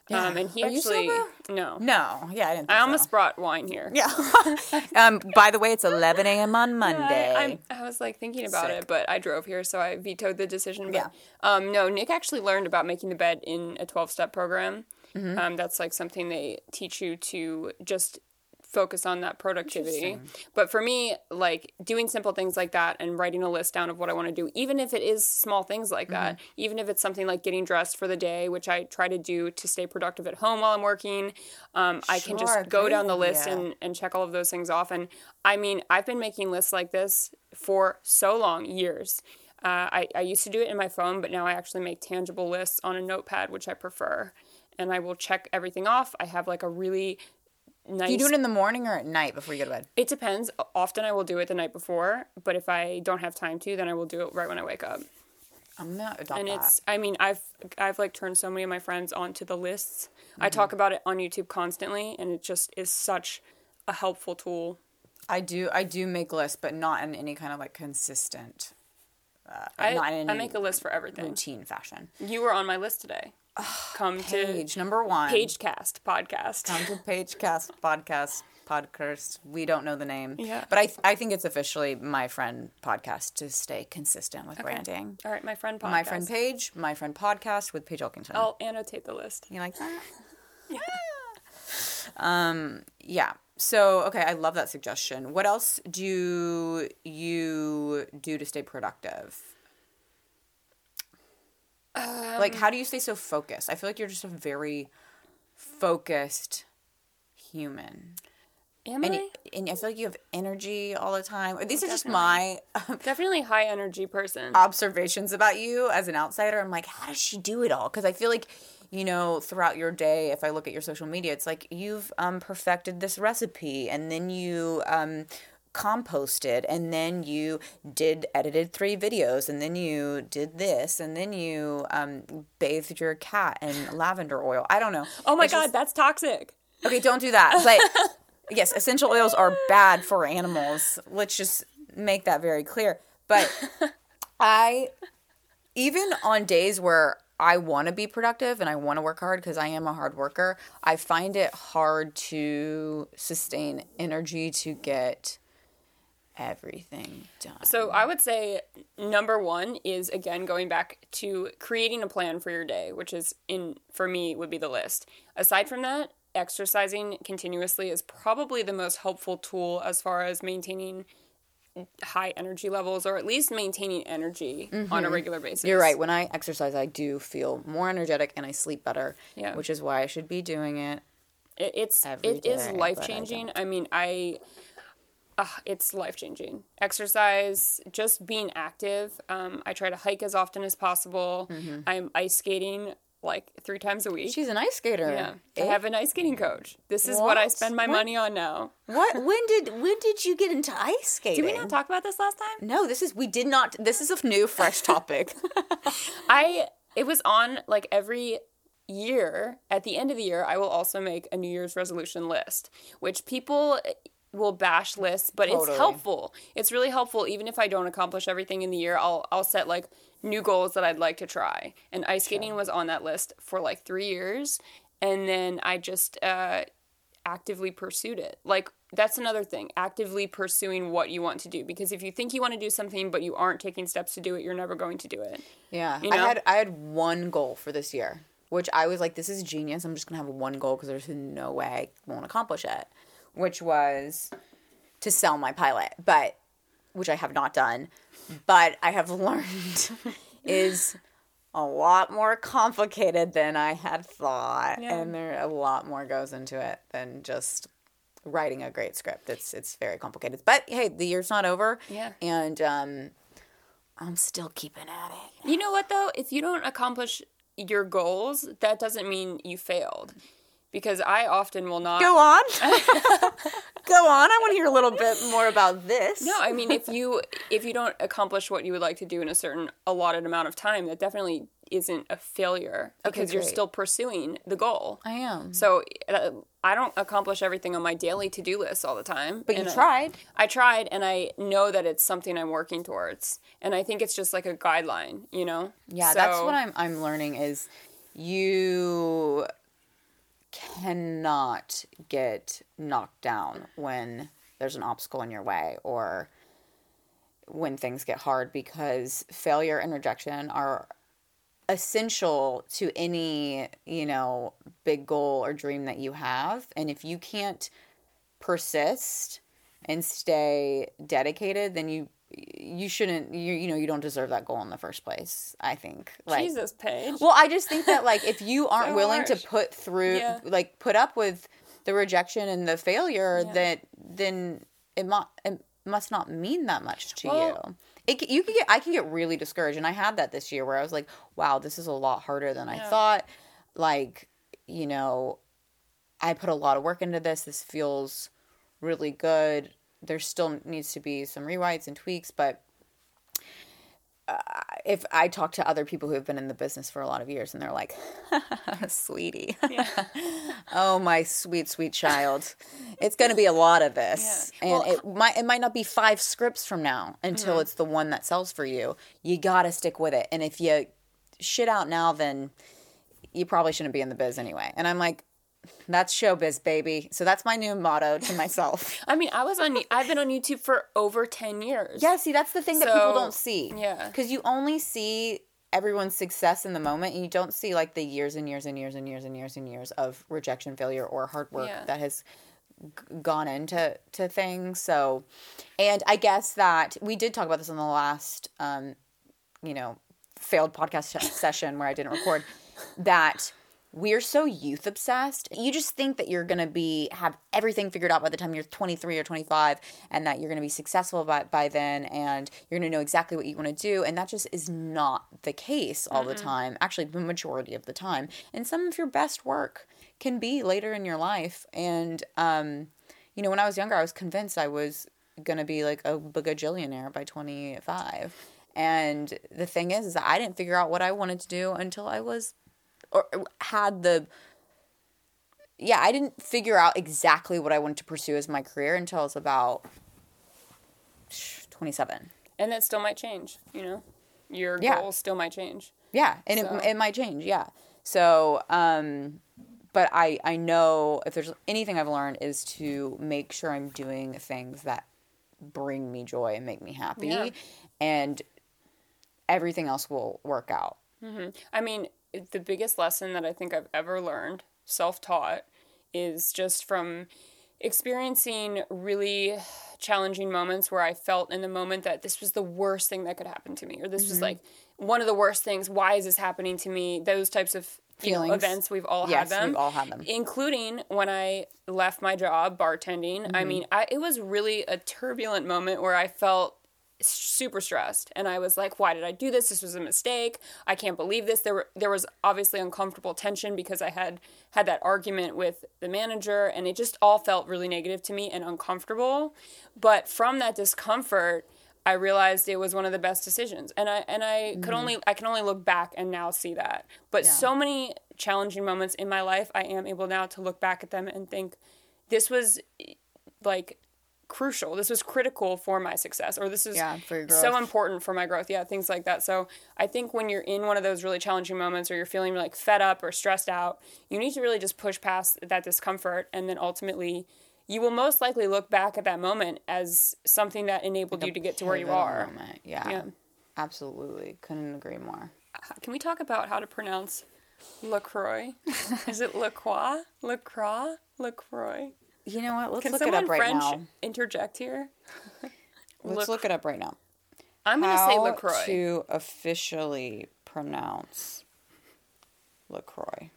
Yeah. Um, and he Are you actually sober? no, No. Yeah, I didn't think I almost so. brought wine here. Yeah. um, by the way, it's eleven a.m. on Monday. I, I'm, I was like thinking about Sick. it, but I drove here, so I vetoed the decision. But, Yeah. Um, no, Nick actually learned about making the bed in a twelve-step program. Mm-hmm. Um, that's like something they teach you to just focus on that productivity. But for me, like doing simple things like that and writing a list down of what I want to do, even if it is small things like that, Mm-hmm. even if it's something like getting dressed for the day, which I try to do to stay productive at home while I'm working, um, I can Sure, just go great down the list idea. and, and check all of those things off. And I mean, I've been making lists like this for so long, years. Uh, I, I used to do it in my phone, but now I actually make tangible lists on a notepad, which I prefer. And I will check everything off. I have like a really nice... Do you do it in the morning or at night before you go to bed? It depends. Often I will do it the night before, but if I don't have time to, then I will do it right when I wake up. I'm gonna adopt And that. it's, I mean, I've, I've like turned so many of my friends onto the lists. Mm-hmm. I talk about it on YouTube constantly, and it just is such a helpful tool. I do. I do make lists, but not in any kind of like consistent. Uh, I, not in I any make a list for everything. routine fashion. You were on my list today. Come Page to number one. Pagecast podcast. Come to Pagecast podcast podcast. We don't know the name. Yeah. But I th- I think it's officially My Friend Podcast to stay consistent with branding. All right, my friend podcast. My Friend Page, My Friend Podcast with Paige Elkington. I'll annotate the list. You like that? Yeah. um. Yeah. So okay, I love that suggestion. What else do you do to stay productive? Um, Like, how do you stay so focused? I feel like you're just a very focused human. Am And, I? it, and I feel like you have energy all the time. These are just definitely. my Definitely high energy person. observations about you as an outsider. I'm like, how does she do it all? Because I feel like, you know, throughout your day, if I look at your social media, it's like you've um, perfected this recipe, and then you um, composted, and then you did edited three videos, and then you did this, and then you um, bathed your cat in lavender oil. I don't know. Oh my It's god, just- that's toxic. Okay, don't do that. But yes, essential oils are bad for animals. Let's just make that very clear. But I, even on days where I want to be productive and I want to work hard because I am a hard worker, I find it hard to sustain energy to get everything done. So I would say number one is, again, going back to creating a plan for your day, which is, in for me, would be the list. Aside from that, exercising continuously is probably the most helpful tool as far as maintaining high energy levels, or at least maintaining energy on a regular basis. You're right. When I exercise, I do feel more energetic and I sleep better, Yeah. which is why I should be doing it. It, it's Every it is day, but I life changing. I, mean, I uh, it's life changing. Exercise, just being active. Um, I try to hike as often as possible. Mm-hmm. I'm ice skating like three times a week. She's an ice skater. Yeah, I Eh? have an ice skating coach. This is what I What? spend my What? money on now. What? When did when did you get into ice skating? Did we not talk about this last time? No, this is we did not. This is a new, fresh topic. I it was on like every year. At the end of the year, I will also make a New Year's resolution list, which people will bash lists, but Totally. it's helpful. It's really helpful. Even if I don't accomplish everything in the year, I'll I'll set like new goals that I'd like to try. And ice skating was on that list for like three years, and then I just uh, actively pursued it. Like, that's another thing, actively pursuing what you want to do. Because if you think you want to do something but you aren't taking steps to do it, you're never going to do it. Yeah, You I know? had I had one goal for this year, which I was like, this is genius. I'm just gonna have one goal because there's no way I won't accomplish it, which was to sell my pilot, but which I have not done. But I have learned is a lot more complicated than I had thought, Yeah. and there a lot more goes into it than just writing a great script. It's it's very complicated. But hey, the year's not over. Yeah. And um, I'm still keeping at it. You know what, though? If you don't accomplish your goals, that doesn't mean you failed. Because I often will not... Go on. Go on. I want to hear a little bit more about this. No, I mean, if you if you don't accomplish what you would like to do in a certain allotted amount of time, that definitely isn't a failure. Because you're great. still pursuing the goal. I am. So uh, I don't accomplish everything on my daily to-do list all the time. But you and I- tried. I tried, and I know that it's something I'm working towards. And I think it's just like a guideline, you know? Yeah, that's So- what I'm I'm learning is you cannot get knocked down when there's an obstacle in your way or when things get hard, because failure and rejection are essential to any, you know, big goal or dream that you have. And if you can't persist and stay dedicated, then you you shouldn't, you you know, you don't deserve that goal in the first place, I think. Like, Jesus, Paige. Well, I just think that, like, if you aren't So willing harsh. to put through, Yeah. like, put up with the rejection and the failure, Yeah. that then it, mu- it must not mean that much to Well- you. It, c- you can get, I can get really discouraged, and I had that this year where I was like, wow, this is a lot harder than I Yeah. thought. Like, you know, I put a lot of work into this. This feels really good. There still needs to be some rewrites and tweaks, but uh, if I talk to other people who have been in the business for a lot of years, and they're like, sweetie, Yeah. oh, my sweet, sweet child, it's going to be a lot of this. Yeah. And Well, it might, it might not be five scripts from now until Mm-hmm. it's the one that sells for you. You got to stick with it. And if you shit out now, then you probably shouldn't be in the biz anyway. And I'm like, that's showbiz, baby. So that's my new motto to myself. I mean, I was on. I've been on YouTube for over ten years. Yeah, see, that's the thing that people So, don't see. yeah. Because you only see everyone's success in the moment, and you don't see, like, the years and years and years and years and years and years of rejection, failure, or hard work Yeah. that has g- gone into to things. So, and I guess that we did talk about this in the last, um, you know, failed podcast session where I didn't record, that we're so youth obsessed. You just think that you're going to be, have everything figured out by the time you're twenty-three or twenty-five, and that you're going to be successful by, by then, and you're going to know exactly what you want to do. And that just is not the case all the time. Actually, the majority of the time. And some of your best work can be later in your life. And, um, you know, when I was younger, I was convinced I was going to be like a bagajillionaire by twenty-five. And the thing is, is that I didn't figure out what I wanted to do until I was, or had the, yeah, I didn't figure out exactly what I wanted to pursue as my career until I was about twenty-seven. And that still might change. You know, your Yeah. goals still might change. Yeah, and So- it, it might change, yeah. So, um, but I, I know if there's anything I've learned is to make sure I'm doing things that bring me joy and make me happy. Yeah. And everything else will work out. I mean, the biggest lesson that I think I've ever learned, self-taught, is just from experiencing really challenging moments where I felt in the moment that this was the worst thing that could happen to me, or this was like one of the worst things. Why is this happening to me? Those types of you know, Feelings. events, we've all Yes, had them. we've all had them. Including when I left my job bartending. I mean, I, it was really a turbulent moment where I felt super stressed, and I was like, why did I do this? This was a mistake. I can't believe this. There were there was obviously uncomfortable tension because I had had that argument with the manager, and it just all felt really negative to me and uncomfortable. But from that discomfort, I realized it was one of the best decisions, and I and I could only I can only look back and now see that. But Yeah. so many challenging moments in my life, I am able now to look back at them and think this was like crucial. This was critical for my success, or this is Yeah, for your so growth. important for my growth. Yeah, things like that. So I think when you're in one of those really challenging moments, or you're feeling like fed up or stressed out, you need to really just push past that discomfort, and then ultimately you will most likely look back at that moment as something that enabled you to get to where you Pivotal are. moment. Yeah, Yeah. absolutely. Couldn't agree more. Can we talk about how to pronounce LaCroix? Is it LaCroix? LaCroix? LaCroix? You know what? Let's Can look it someone up right French now. interject here? Let's Lac- look it up right now. I'm going to say How LaCroix. to officially pronounce LaCroix.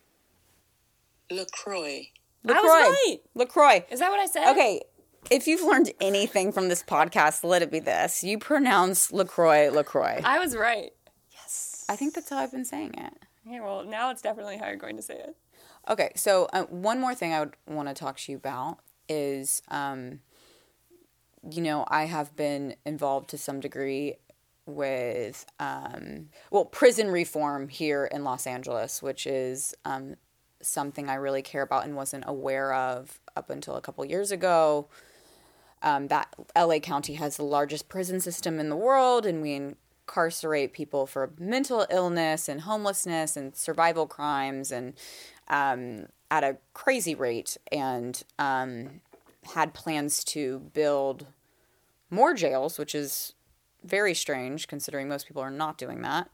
LaCroix. I was LaCroix. right. LaCroix. Is that what I said? Okay, if you've learned anything from this podcast, let it be this. You pronounce LaCroix, LaCroix. I was right. I think that's how I've been saying it. Yeah, well, now it's definitely how you're going to say it. Okay, so uh, one more thing I would want to talk to you about is, um, you know, I have been involved to some degree with, um, well, prison reform here in Los Angeles, which is um, something I really care about and wasn't aware of up until a couple years ago. Um, that L A County has the largest prison system in the world, and we incarcerate people for mental illness and homelessness and survival crimes and um, at a crazy rate, and um, had plans to build more jails, which is very strange considering most people are not doing that.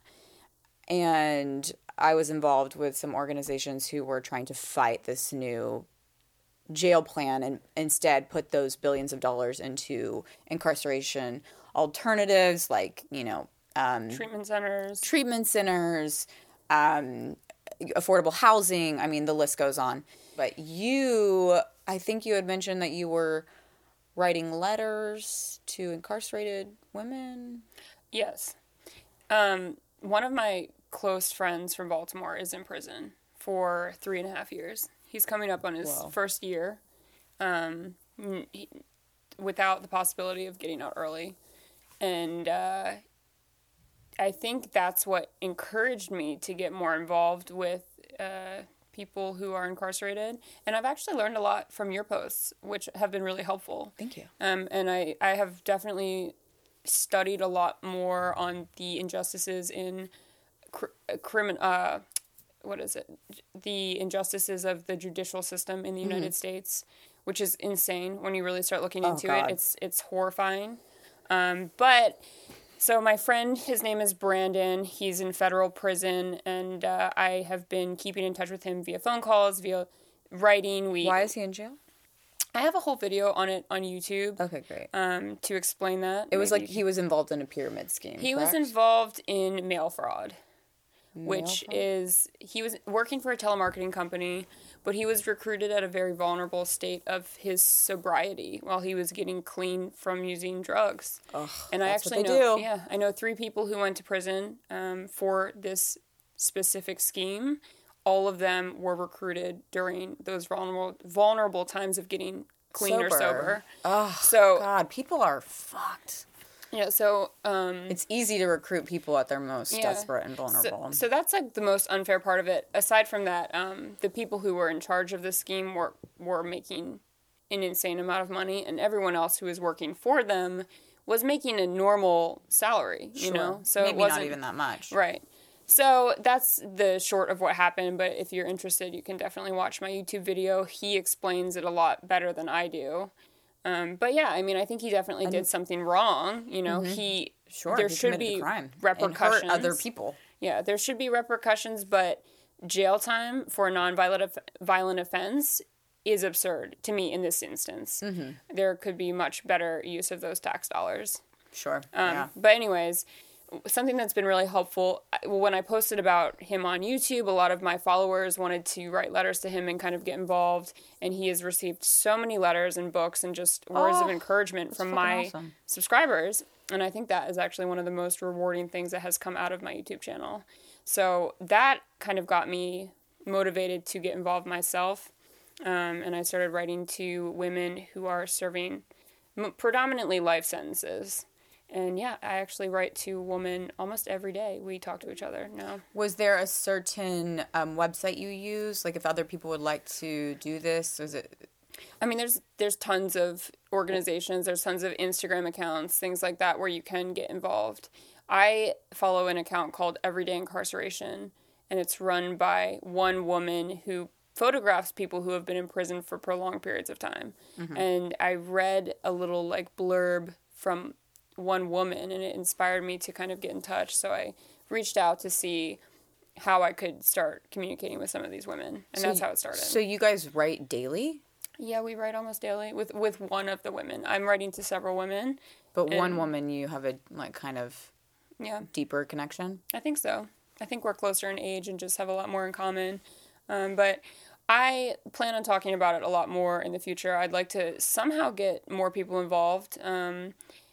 And I was involved with some organizations who were trying to fight this new jail plan and instead put those billions of dollars into incarceration alternatives, like, you know, um, treatment centers, treatment centers, um, affordable housing. I mean, the list goes on. But you, I think you had mentioned that you were writing letters to incarcerated women. Yes. Um, one of my close friends from Baltimore is in prison for three and a half years. He's coming up on his Whoa. first year, um, he, without the possibility of getting out early. And uh, I think that's what encouraged me to get more involved with uh, people who are incarcerated. And I've actually learned a lot from your posts, which have been really helpful. Thank you. Um, and I, I have definitely studied a lot more on the injustices in cr- criminal... Uh, what is it? The injustices of the judicial system in the United mm-hmm. States, which is insane when you really start looking oh, into God. it. It's it's horrifying. Um, but so my friend, his name is Brandon. He's in federal prison, and uh, I have been keeping in touch with him via phone calls, via writing. We Why is he in jail? I have a whole video on it on YouTube. Okay, great. Um, to explain that. It maybe. was like he was involved in a pyramid scheme. He correct? was involved in mail fraud. Mail Which fraud? is, he was working for a telemarketing company, but he was recruited at a very vulnerable state of his sobriety while he was getting clean from using drugs. Ugh, and I that's actually what they know, do. yeah, I know three people who went to prison um, for this specific scheme. All of them were recruited during those vulnerable vulnerable times of getting clean sober. or sober. Oh, so, God, people are fucked. Yeah, so... Um, it's easy to recruit people at their most yeah. desperate and vulnerable. So, so that's, like, the most unfair part of it. Aside from that, um, the people who were in charge of the scheme were, were making an insane amount of money, and everyone else who was working for them was making a normal salary, you sure. know? So Maybe it wasn't, not even that much. Right. So that's the short of what happened, but if you're interested, you can definitely watch my YouTube video. He explains it a lot better than I do. Um, but yeah, I mean, I think he definitely and, did something wrong. You know, mm-hmm. he sure there he should be crime repercussions. And hurt other people. Yeah, there should be repercussions, but jail time for a non-violent violent offense is absurd to me in this instance. Mm-hmm. There could be much better use of those tax dollars. Sure. Um, yeah. But anyways, something that's been really helpful, when I posted about him on YouTube, a lot of my followers wanted to write letters to him and kind of get involved, and he has received so many letters and books and just words oh, of encouragement from my awesome. subscribers, and I think that is actually one of the most rewarding things that has come out of my YouTube channel. So that kind of got me motivated to get involved myself, um, and I started writing to women who are serving m- predominantly life sentences. And yeah, I actually write to a woman almost every day. We talk to each other now. Was there a certain um, website you use? Like if other people would like to do this, was it? I mean, there's there's tons of organizations. There's tons of Instagram accounts, things like that, where you can get involved. I follow an account called Everyday Incarceration, and it's run by one woman who photographs people who have been in prison for prolonged periods of time. Mm-hmm. And I read a little like blurb from one woman, and it inspired me to kind of get in touch. So I reached out to see how I could start communicating with some of these women, and so that's how it started. So you guys write daily? Yeah, we write almost daily with with one of the women. I'm writing to several women, but one woman you have a like kind of yeah deeper connection. I think so. I think we're closer in age and just have a lot more in common. Um, but I plan on talking about it a lot more in the future. I'd like to somehow get more people involved. Um,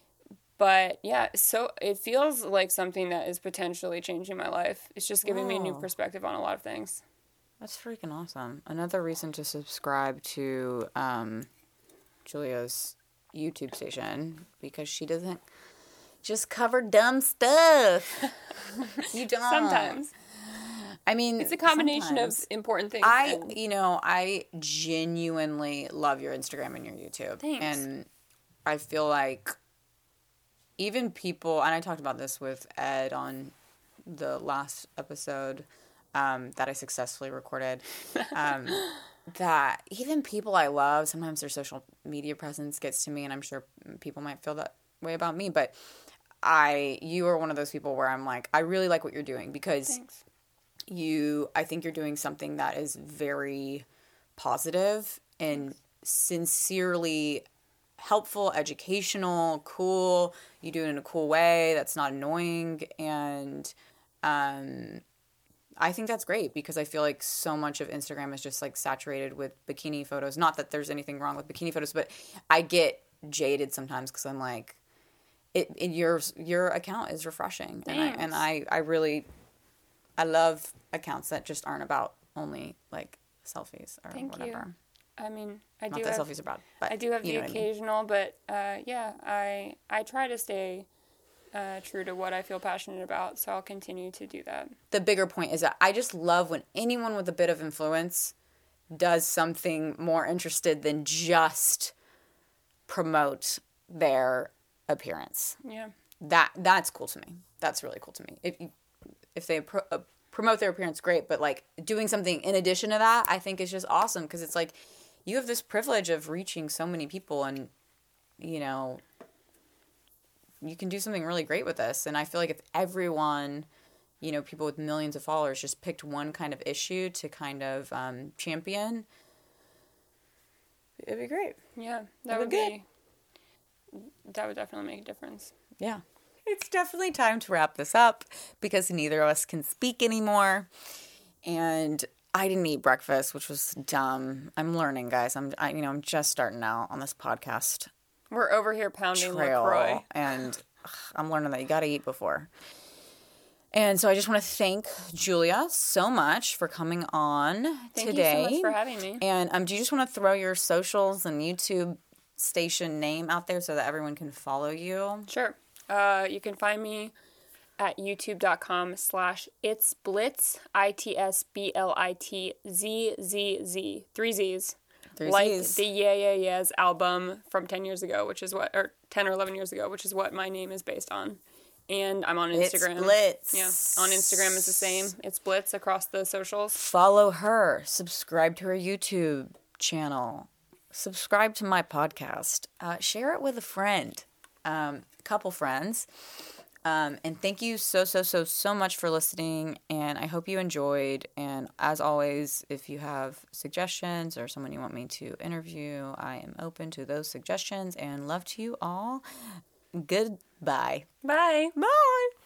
But yeah, so it feels like something that is potentially changing my life. It's just giving wow. me a new perspective on a lot of things. That's freaking awesome. Another reason to subscribe to um, Julia's YouTube station, because she doesn't just cover dumb stuff. You don't. Sometimes. I mean, it's a combination sometimes. of important things. I, and... you know, I genuinely love your Instagram and your YouTube. Thanks. And I feel like even people, and I talked about this with Ed on the last episode um, that I successfully recorded, um, that even people I love, sometimes their social media presence gets to me, and I'm sure people might feel that way about me, but I, you are one of those people where I'm like, I really like what you're doing because Thanks. you, I think you're doing something that is very positive and sincerely helpful, educational, cool. You do it in a cool way that's not annoying. And um, I think that's great because I feel like so much of Instagram is just like saturated with bikini photos. Not that there's anything wrong with bikini photos, but I get jaded sometimes because I'm like, it, it your your account is refreshing. And I, and I, I really, I love accounts that just aren't about only like selfies or Thank whatever. you. I mean, I Not do that have, selfies are bad, but I do have you the know what I mean. occasional, but uh, yeah, I I try to stay uh, true to what I feel passionate about, so I'll continue to do that. The bigger point is that I just love when anyone with a bit of influence does something more interested than just promote their appearance. Yeah. That that's cool to me. That's really cool to me. If if they pro- uh, promote their appearance, great, but like doing something in addition to that, I think is just awesome because it's like you have this privilege of reaching so many people, and you know you can do something really great with this. And I feel like if everyone, you know, people with millions of followers just picked one kind of issue to kind of um, champion, it'd be great. Yeah, that That'd would be be. That would definitely make a difference. Yeah. It's definitely time to wrap this up because neither of us can speak anymore. And I didn't eat breakfast, which was dumb. I'm learning, guys. I'm, I, you know, I'm just starting out on this podcast We're over here pounding trail, LaCroix. and ugh, I'm learning that you got to eat before. And so I just want to thank Julia so much for coming on Thank today. you so much for having me. And um, do you just want to throw your socials and YouTube station name out there so that everyone can follow you? Sure. Uh, you can find me at youtube.com slash it's blitz, I T S B L I T Z Z Z. Three Z's. Three like Z's. the Yeah Yeah Yeahs album from ten years ago, which is what, or ten or eleven years ago, which is what my name is based on. And I'm on Instagram. It's Blitz. Yeah. On Instagram is the same. It's Blitz across the socials. Follow her. Subscribe to her YouTube channel. Subscribe to my podcast. Uh, share it with a friend. Um, a couple friends. Um, and thank you so, so, so, so much for listening. And I hope you enjoyed. And as always, if you have suggestions or someone you want me to interview, I am open to those suggestions. And love to you all. Goodbye. Bye. Bye.